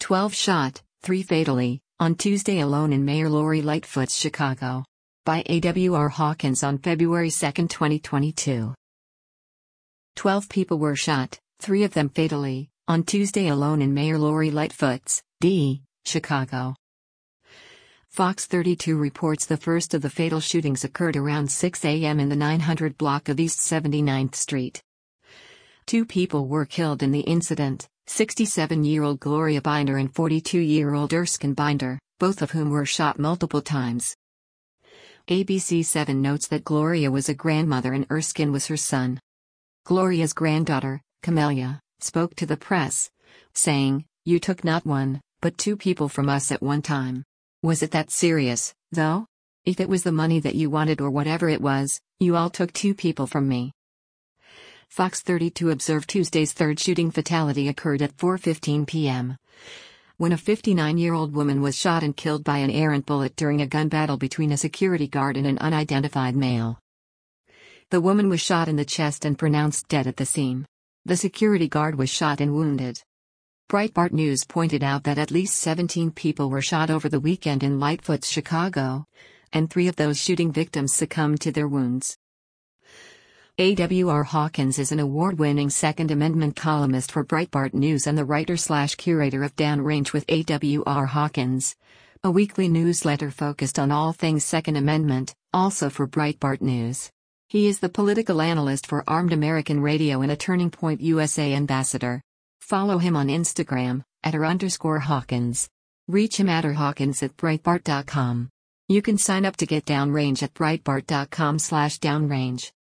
12 shot, 3 fatally, on Tuesday alone in Mayor Lori Lightfoot's Chicago. By A.W.R. Hawkins on February 2, 2022. 12 people were shot, 3 of them fatally, on Tuesday alone in Mayor Lori Lightfoot's, D., Chicago. Fox 32 reports the first of the fatal shootings occurred around 6 a.m. in the 900 block of East 79th Street. 2 people were killed in the incident, 67-year-old Gloria Binder and 42-year-old Erskine Binder, both of whom were shot multiple times. ABC7 notes that Gloria was a grandmother and Erskine was her son. Gloria's granddaughter, Camelia, spoke to the press, saying, "You took not 1, but 2 people from us at one time. Was it that serious, though? If it was the money that you wanted or whatever it was, you all took 2 people from me." Fox 32 observed Tuesday's third shooting fatality occurred at 4:15 p.m. when a 59-year-old woman was shot and killed by an errant bullet during a gun battle between a security guard and an unidentified male. The woman was shot in the chest and pronounced dead at the scene. The security guard was shot and wounded. Breitbart News pointed out that at least 17 people were shot over the weekend in Lightfoot's Chicago, and 3 of those shooting victims succumbed to their wounds. A.W.R. Hawkins is an award-winning Second Amendment columnist for Breitbart News and the writer/curator of Downrange with A.W.R. Hawkins, a weekly newsletter focused on all things Second Amendment, also for Breitbart News. He is the political analyst for Armed American Radio and a Turning Point USA ambassador. Follow him on Instagram, @r_Hawkins. Reach him at Hawkins@Breitbart.com. You can sign up to get Downrange at Breitbart.com/Downrange.